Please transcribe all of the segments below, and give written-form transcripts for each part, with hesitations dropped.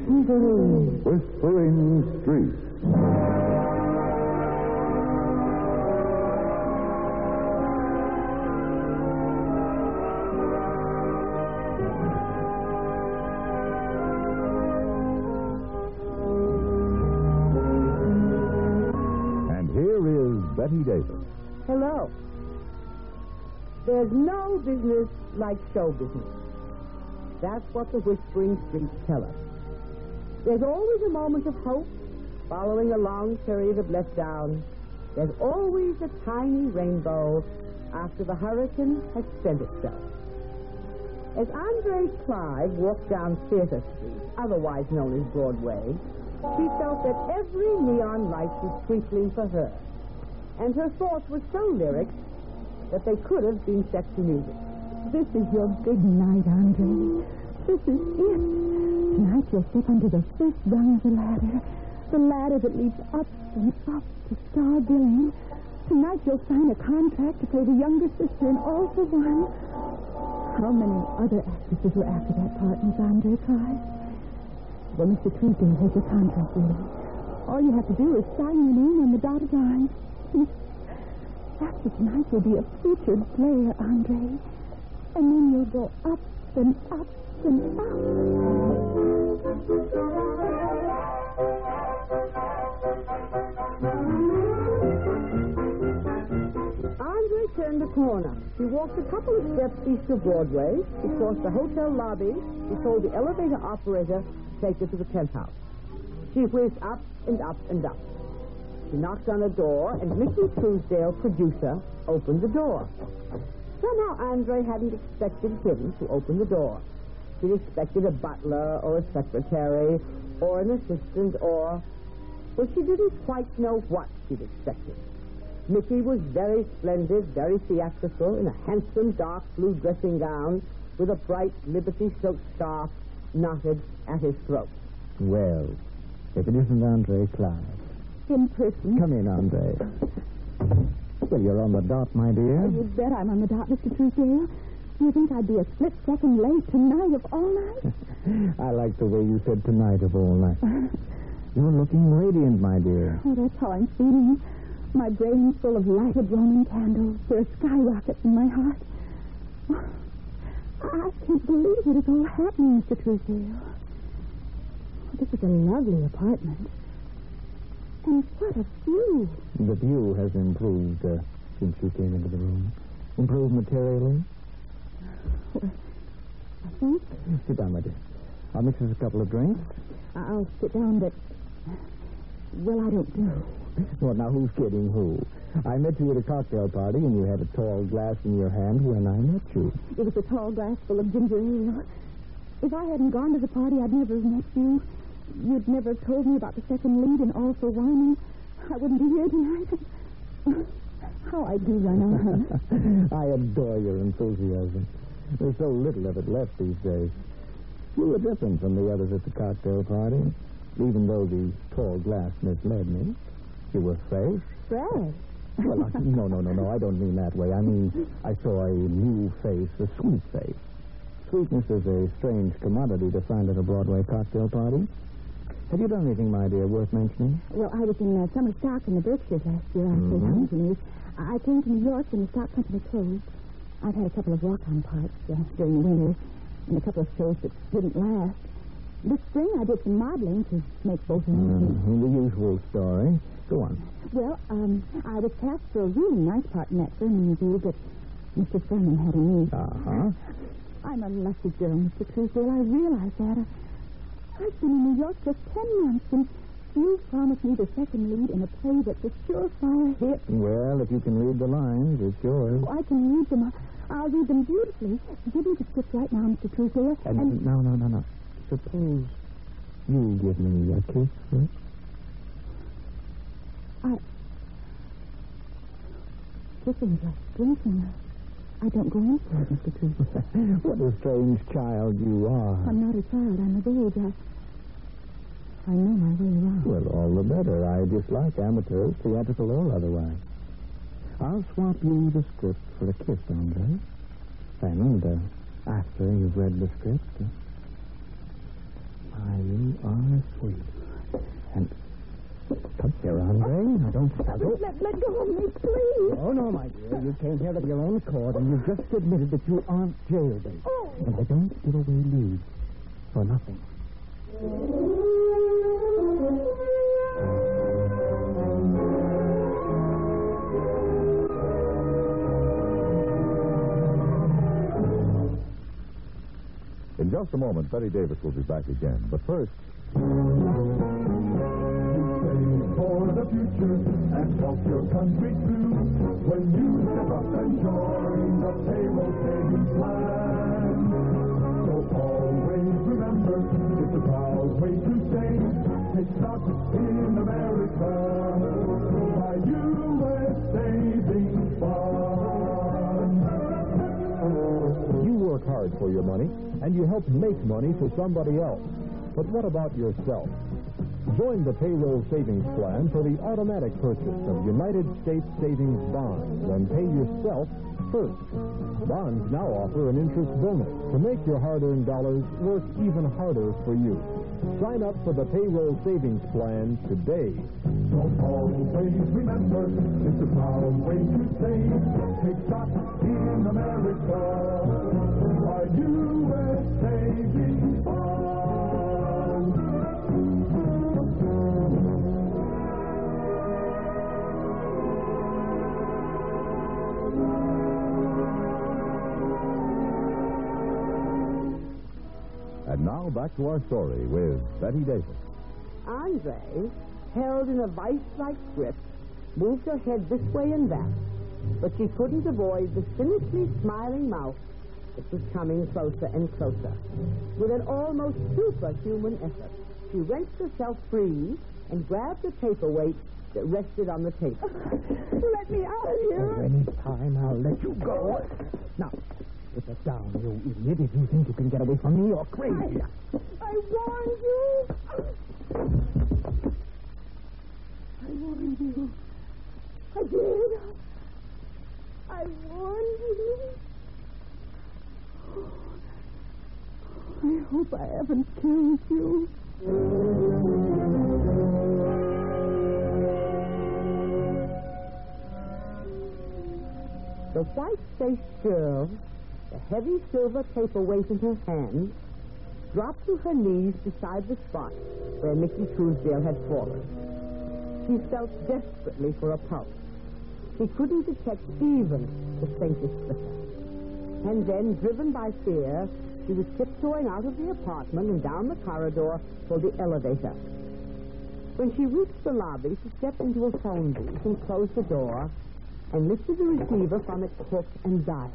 Whispering Street. And here is Betty Davis. Hello. There's no business like show business. That's what the Whispering Streets tell us. There's always a moment of hope following a long period of letdown. There's always a tiny rainbow after the hurricane has spent itself. As Andre Clive walked down Theater Street, otherwise known as Broadway, she felt that every neon light was twinkling for her. And her thoughts were so lyric that they could have been set to music. This is your big night, Andre. This is it. Tonight you'll step onto the first rung of the ladder that leads up and up to star billing. Tonight you'll sign a contract to play the younger sister in All for One. How many other actresses were after that part, Miss Andre Clive? Well, Mr. Truesdale has your contract ready. All you have to do is sign your name on the dotted line. After tonight, you'll be a featured player, Andre. And then you'll go up and up and up. Andre turned the corner. He walked a couple of steps east of Broadway. He crossed the hotel lobby. He told the elevator operator to take her to the penthouse. She whizzed up and up and up. She knocked on a door, and Mickey Truesdale, producer, opened the door. Somehow Andre hadn't expected him to open the door. He'd expected a butler or a secretary or an assistant or... Well, she didn't quite know what she'd expected. Mickey was very splendid, very theatrical, in a handsome dark blue dressing gown with a bright Liberty silk scarf knotted at his throat. Well, if it isn't Andre Clive. In person. Come in, Andre. Well, you're on the dot, my dear. Oh, you bet I'm on the dot, Mr. Truesdale. Do you think I'd be a split second late tonight of all night? I like the way you said tonight of all night. You're looking radiant, my dear. Oh, that's how I'm feeling. My brain's full of lighted Roman candles. There are skyrockets in my heart. I can't believe it is all happening, Mr. Truesdale. This is a lovely apartment. And what a view. The view has improved since you came into the room. Improved materially? Well, I think. Sit down, my dear. I'll mix us a couple of drinks. I'll sit down, but... Well, I don't know. Well, now, who's kidding who? I met you at a cocktail party, and you had a tall glass in your hand when I met you. It was a tall glass full of ginger ale. If I hadn't gone to the party, I'd never have met you. You'd never told me about the second lead in All for One. I wouldn't be here tonight. How I do run on. I adore your enthusiasm. There's so little of it left these days. You were different from the others at the cocktail party, even though the tall glass misled me. You were fresh. Fresh? Well, no. I don't mean that way. I mean, I saw a new face, a sweet face. Sweetness is a strange commodity to find at a Broadway cocktail party. Have you done anything, my dear, worth mentioning? Well, I was in summer stock in the Berkshires last year. I played Hamilton News. I came to New York when the stock company closed. I've had a couple of walk-on parts during the winter and a couple of shows that didn't last. This spring, I did some modeling to make both ends meet. The usual story. Go on. Well, I was cast for a really nice part in that Furman review, but Mr. Furman had a knee. Uh-huh. I'm a lucky girl, Mr. Truesdale. I realize that. I've been in New York just 10 months, and you promised me the second lead in a play that's a surefire hit. Well, if you can read the lines, it's yours. Oh, I can read them. I'll read them beautifully. Give me the script right now, Mr. Truesdale. And no. Suppose you give me a kiss first. Kissing is like drinking. I don't go in for it, Mr. Truesdale. What a strange child you are. I'm not a child. I'm of age. I know my way around. Well, all the better. I dislike amateurs, theatrical or otherwise. I'll swap you the script for a kiss, Andre. And after you've read the script, you are sweet. And come here, Andre. Now, don't struggle. Let go of me, please. Oh, no, my dear. You came here of your own accord, and you've just admitted that you aren't jailbait. Oh. And I don't give away leads for nothing. In just a moment, Betty Davis will be back again. But first... For the future and help your country too. When you step up and join the payroll savings plan. So always remember, it's a proud way to save. Take stock in America by U.S. Savings Bond. You work hard for your money, and you help make money for somebody else. But what about yourself? Join the payroll savings plan for the automatic purchase of United States Savings Bonds and pay yourself first. Bonds now offer an interest bonus to make your hard-earned dollars work even harder for you. Sign up for the payroll savings plan today. So always remember, it's a proud way to save. Take stock in America by U.S. Savings Bond. And now back to our story with Betty Davis. Andre, held in a vice-like grip, moved her head this way and that, but she couldn't avoid the cynically smiling mouth that was coming closer and closer. With an almost superhuman effort, she wrenched herself free and grabbed the paperweight that rested on the table. Let me out of here. Any time I'll let you go. Now, put that down, you idiot. If you think you can get away from me, you're crazy. I warned you. I warned you. I did. I warned you. I hope I haven't killed you. The white-faced girl, the heavy silver paperweight in her hand, dropped to her knees beside the spot where Mickey Truesdale had fallen. She felt desperately for a pulse. She couldn't detect even the faintest flicker. And then, driven by fear, she was tiptoeing out of the apartment and down the corridor for the elevator. When she reached the lobby, she stepped into a phone booth and closed the door and lifted the receiver from its hook and dial.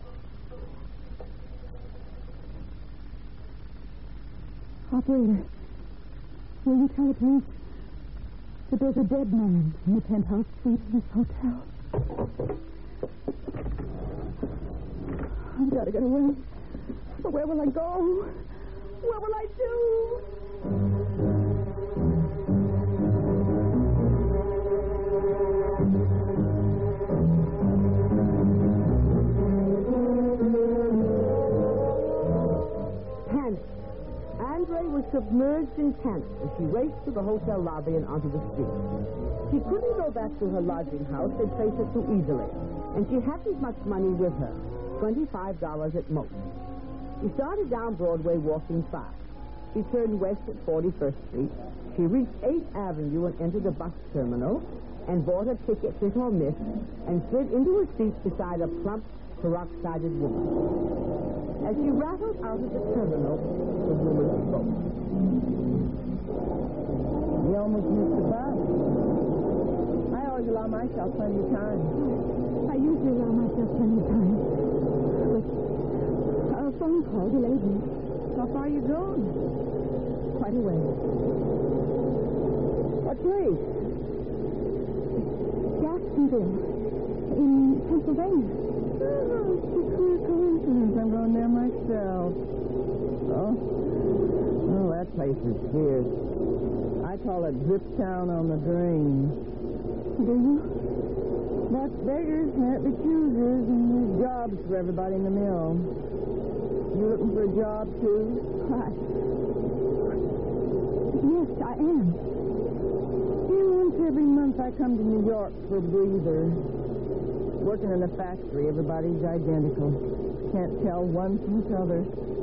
Operator, will you tell the police that there's a dead man in the penthouse suite in this hotel? I've got to get away. But where will I go? What will I do? Panic. Andre was submerged in panic as she raced to the hotel lobby and onto the street. She couldn't go back to her lodging house. They'd trace her too easily. And she hadn't much money with her, $25 at most. She started down Broadway walking fast. She turned west at 41st Street. She reached 8th Avenue and entered a bus terminal and bought a ticket, hit or miss, and slid into a seat beside a plump, peroxided woman. As she rattled out of the terminal, the woman spoke. You almost missed the bus. I always allow myself plenty of time. I usually allow myself plenty of time. But a phone call delayed me. How far are you going? Quite a way. What place? Jacksonville, in Pennsylvania. Oh, it's a queer coincidence. I'm going there myself. Oh, that place is fierce. I call it Drip Town on the Drain. Do you? But beggars can't be choosers, and there's jobs for everybody in the mill. You looking for a job, too? Why? Yes, I am. Once every month I come to New York for a breather. Working in a factory, everybody's identical. Can't tell one from the other.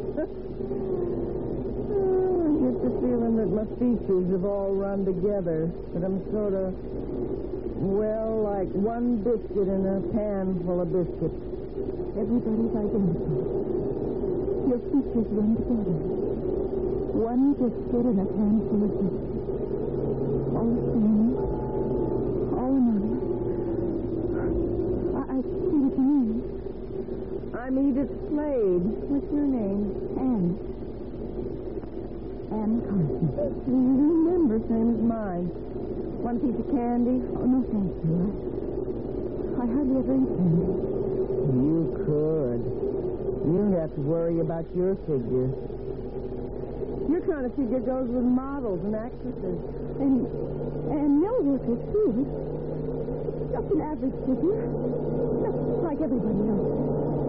I get the feeling that my features have all run together. That I'm sort of, well, like one biscuit in a pan full of biscuits. Everybody's identical. Your features run together. One biscuit in a pan full of biscuits. All the same. All another. I see what you mean. I'm Edith Slade. What's your name? Anne. Anne Carson. You remember, same as mine. Want a piece of candy? Oh, no, thank you. I hardly ever eat candy. You could. You don't have to worry about your figure. Your kind of figure goes with models and actresses. And no workers, too. Just an average figure. Just like everybody else.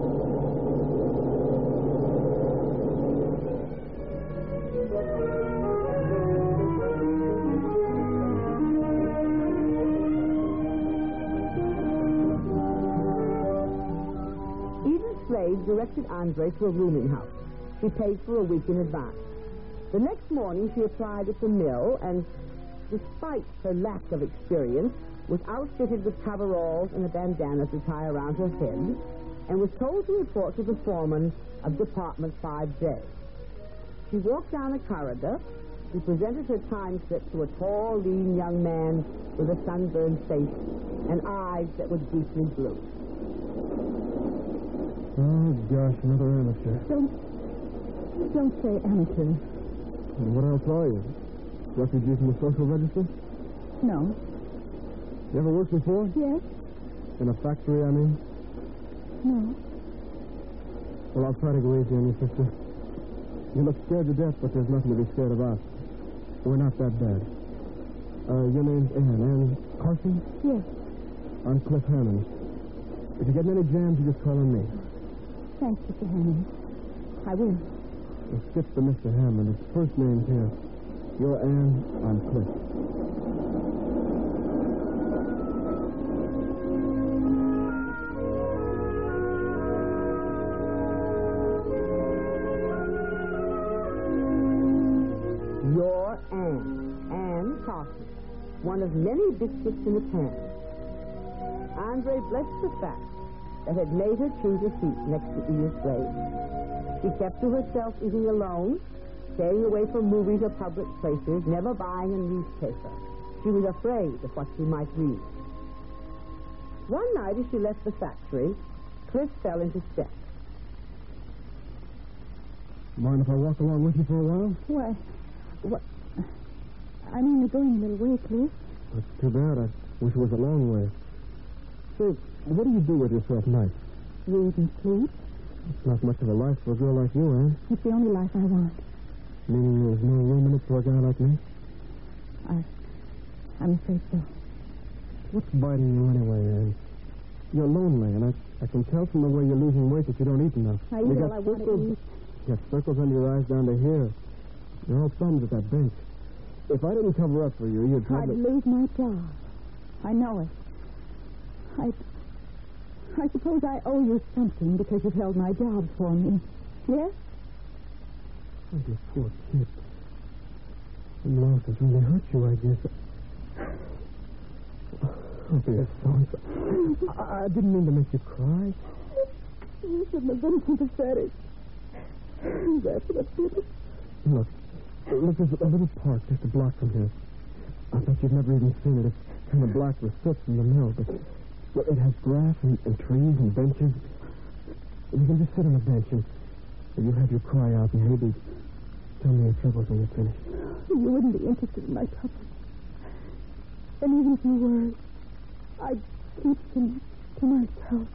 Slade directed Andre to a rooming house. She paid for a week in advance. The next morning, she applied at the mill and, despite her lack of experience, was outfitted with coveralls and a bandana to tie around her head and was told to report to the foreman of Department 5J. She walked down a corridor. She presented her time slip to a tall, lean young man with a sunburned face and eyes that were deeply blue. Oh, gosh, another amateur. Don't say amateur. And what else are you? Refugee from the social register? No. You ever worked before? Yes? In a factory, I mean? No. Well, I'll try to go easy on you, sister. You look scared to death, but there's nothing to be scared about. We're not that bad. Your name's Anne Carson? Yes. I'm Cliff Hammond. If you get in any jams, you just call on me. Thanks, Mr. Hammond. I will. Well, skip the Mr. Hammond. His first name's here. You're Anne, I'm Cliff. You're Anne Carson, one of many biscuits in the pan. Andre blessed the fact that had made her choose a seat next to Edith Slade. She kept to herself, eating alone, staying away from movies or public places, never buying a newspaper. She was afraid of what she might read. One night, as she left the factory, Cliff fell into step. Mind if I walk along with you for a while? Why, what? I'm only going a little way, Cliff. That's too bad. I wish it was a long way. So, what do you do with yourself nights? Read and sleep. It's not much of a life for a girl like you, Anne. It's the only life I want. Meaning there's no room in it for a guy like me? I'm afraid so. What's biting you anyway, Anne? You're lonely, and I can tell from the way you're losing weight that you don't eat enough. I eat all I want to eat. You got circles under your eyes down to here. You're all thumbs at that bench. If I didn't cover up for you, you'd probably... I'd lose my job. I know it. I suppose I owe you something because you've held my job for me. Yes? Oh, you poor kid. The loss has really hurt you, I guess. Oh, dear son. I didn't mean to make you cry. You shouldn't have been sympathetic. That's what I did. Look, there's a little park just a block from here. I bet you've never even seen it. It's kind of black with soot from the mill, but well, it has grass and trees and benches. You can just sit on a bench and you have your cry out and maybe tell me your troubles when you're finished. You wouldn't be interested in my troubles. And even if you were, I'd keep them to myself.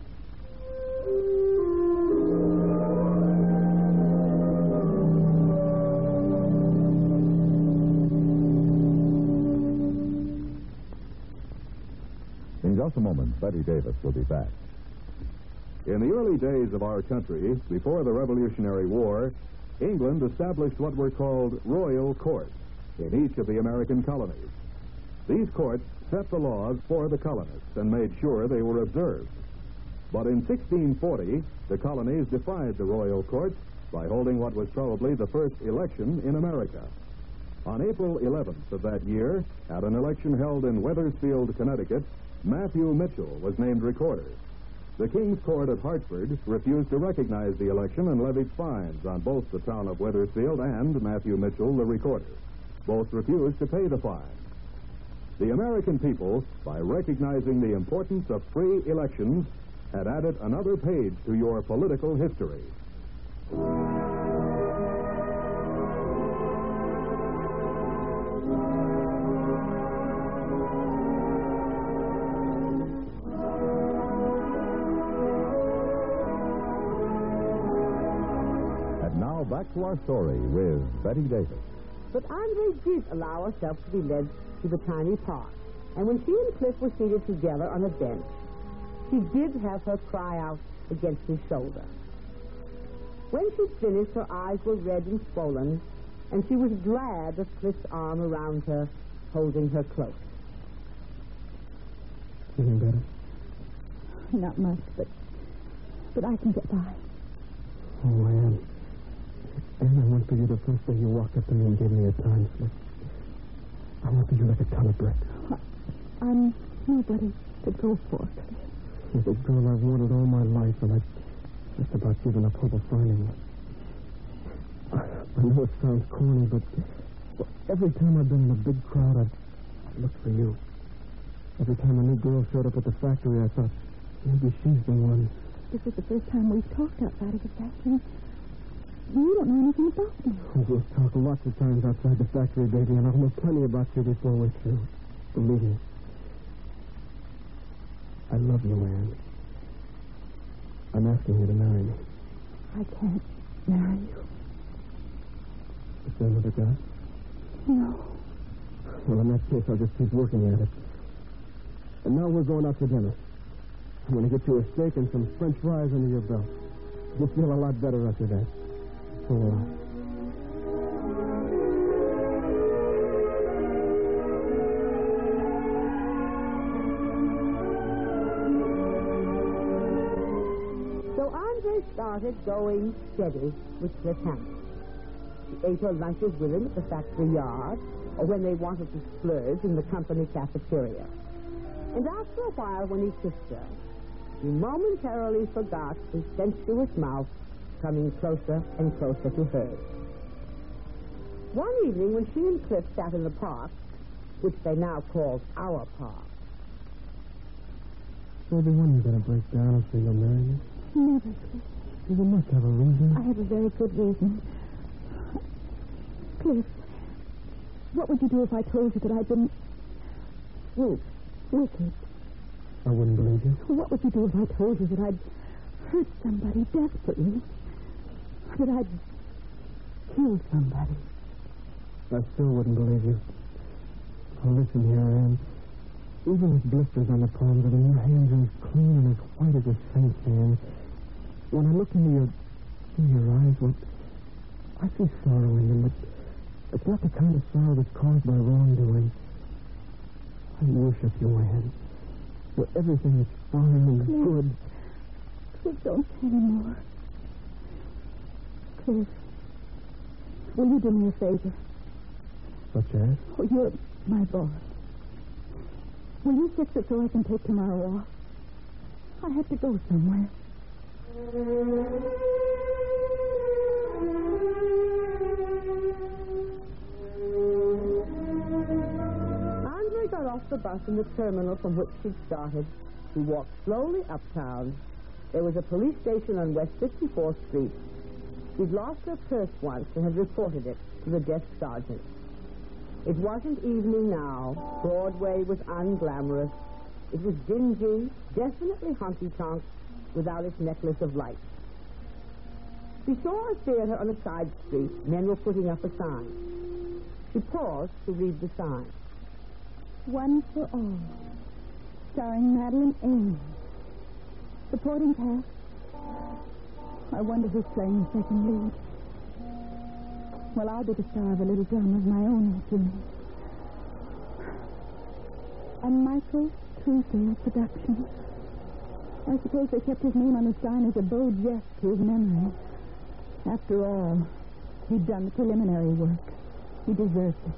In just a moment, Betty Davis will be back. In the early days of our country, before the Revolutionary War, England established what were called royal courts. in each of the American colonies. These courts set the laws for the colonists and made sure they were observed. But in 1640, the colonies defied the royal courts by holding what was probably the first election in America. On April 11th of that year, at an election held in Wethersfield, Connecticut, Matthew Mitchell was named recorder. The King's Court at Hartford refused to recognize the election and levied fines on both the town of Wethersfield and Matthew Mitchell, the recorder. Both refused to pay the fine. The American people, by recognizing the importance of free elections, had added another page to your political history. Back to our story with Betty Davis. But Andre did allow herself to be led to the tiny park. And when she and Cliff were seated together on a bench, he did have her cry out against his shoulder. When she'd finished, her eyes were red and swollen, and she was glad of Cliff's arm around her, holding her close. Feeling better? Not much, but I can get by. Oh, I am. And I want for you the first day you walked up to me and gave me a time slip. I want for you like a ton of bricks. I'm nobody to go for. You're the girl I've wanted all my life, and I've just about given up hope of finding her. I know it sounds corny, but every time I've been in a big crowd, I've looked for you. Every time a new girl showed up at the factory, I thought, maybe she's the one. This is the first time we've talked outside of the factory. You don't know anything about me. Oh, we'll talk lots of times outside the factory, baby, and I'll know plenty about you before we're through. Believe me. I love you, Anne. I'm asking you to marry me. I can't marry you. Is there another guy? No. Well, in that case, I'll just keep working at it. And now we're going out to dinner. I'm going to get you a steak and some French fries under your belt. You'll feel a lot better after that. So will I. So Andre started going steady with Cliff Hammond. She ate her lunches with him at the factory yard, or when they wanted to splurge in the company cafeteria. And after a while, when he kissed her, he momentarily forgot his sensuous mouth coming closer and closer to hers. One evening, when she and Cliff sat in the park, which they now called our park. So the one you're going to break down and say you'll marry me? Never, Cliff. You must have a reason. I have a very good reason. Cliff, what would you do if I told you that I'd been wicked? I wouldn't believe you. What would you do if I told you that I'd hurt somebody desperately? That I'd killed somebody? I still wouldn't believe you. Oh, listen here, Anne. Even with blisters on the palms of them, your hands are as clean and as white as a saint's hands. When I look into your eyes, well, I see sorrow in them, but it's not the kind of sorrow that's caused by wrongdoing. I worship you, Anne. For everything that's fine and good. Cliff, don't say anymore. Cliff, will you do me a favor? Such as? Oh, you're my boss. Will you fix it so I can take tomorrow off? I have to go somewhere. Andre got off the bus in the terminal from which she'd started. He walked slowly uptown. There was a police station on West 54th Street. She'd lost her purse once and had reported it to the desk sergeant. It wasn't evening now. Broadway was unglamorous. It was dingy, definitely honky-tonk, without its necklace of lights. She saw a theater on a side street. Men were putting up a sign. She paused to read the sign. One for All, starring Madeline Ames. Supporting cast. I wonder who's playing the second lead. Well, I'll be the star of a little drama of my own, Jimmy. A Michael Truesdale production. I suppose they kept his name on the sign as a beau jest to his memory. After all, he'd done the preliminary work. He deserved it.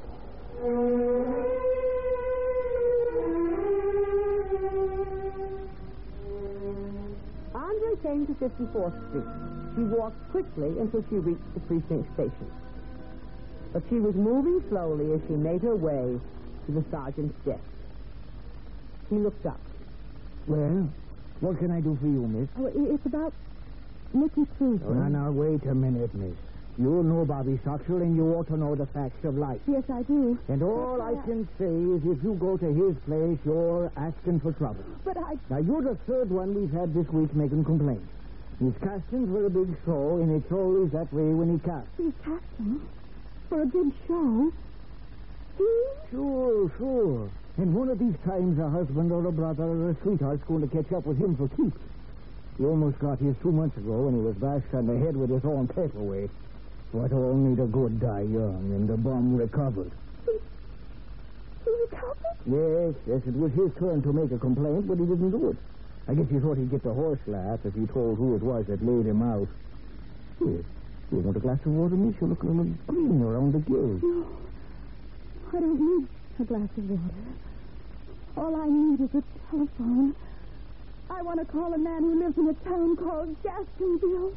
Andre came to 54th Street. She walked quickly until she reached the precinct station. But she was moving slowly as she made her way to the sergeant's desk. He looked up. Well, what can I do for you, miss? Oh, it's about Nicky Truesdale. Oh, now, wait a minute, miss. You know Bobby Soxel, and you ought to know the facts of life. Yes, I do. And all I can say is if you go to his place, you're asking for trouble. But I... Now, you're the third one we've had this week making complaints. His castings were a big show, and it's always that way when he casts. He's casting for a big show. Sure. And one of these times a husband or a brother or a sweetheart's going to catch up with him for keeps. He almost got his 2 months ago when he was bashed on the head with his own paperweight. But all need a good die young, and the bum recovered. He recovered? Yes, it was his turn to make a complaint, but he didn't do it. I guess he thought he'd get the horse laugh if he told who it was that laid him out. Here, you want a glass of water, miss? You look a little green around the gills. No, I don't need a glass of water. All I need is a telephone. I want to call a man who lives in a town called Gastonville.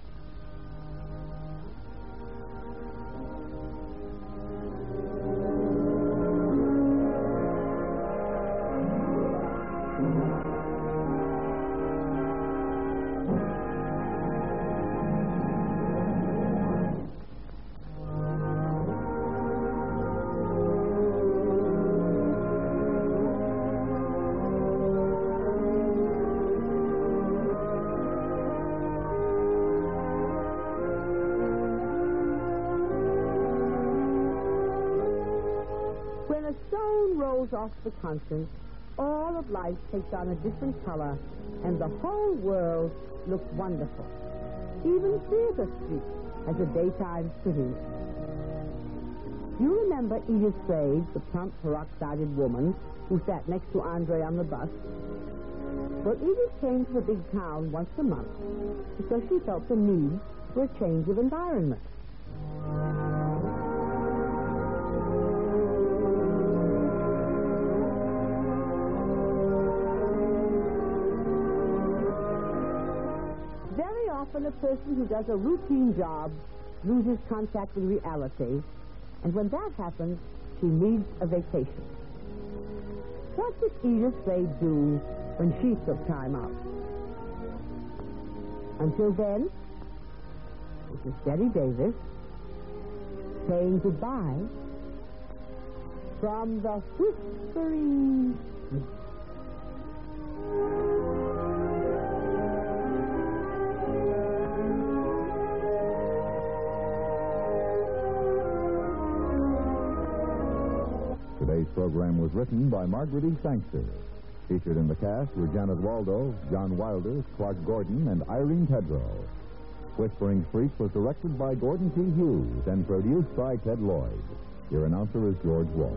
When a stone rolls off the conscience, all of life takes on a different color, and the whole world looks wonderful. Even Theater Street has a daytime city. You remember Edith Sage, the plump, peroxided woman who sat next to Andre on the bus? Well, Edith came to the big town once a month because she felt the need for a change of environment. Very often a person who does a routine job loses contact with reality, and when that happens, she needs a vacation. What did Edith Sage do when she took time out? Until then, this is Betty Davis saying goodbye from the Whispering Street. Today's program was written by Margaret E. Sangster. Featured in the cast were Janet Waldo, John Wilder, Clark Gordon, and Irene Tedrow. Whispering Street was directed by Gordon T. Hughes and produced by Ted Lloyd. Your announcer is George Walsh.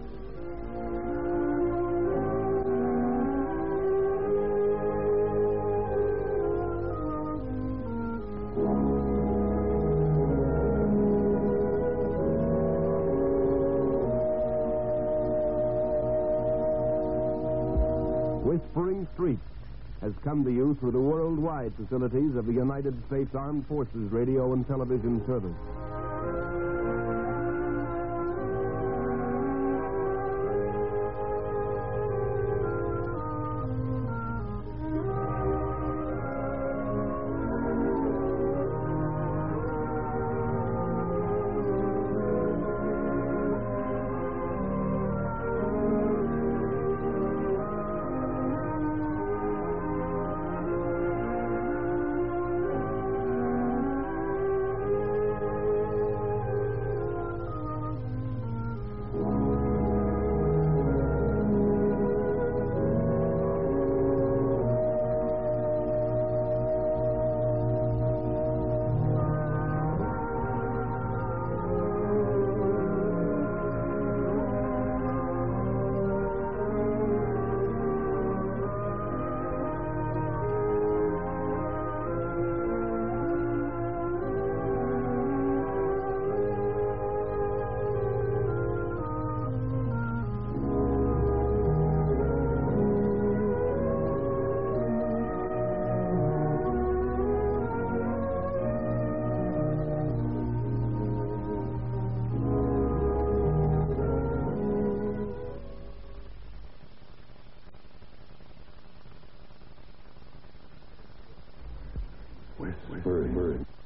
Whispering Street has come to you through the worldwide facilities of the United States Armed Forces Radio and Television Service. Whispering.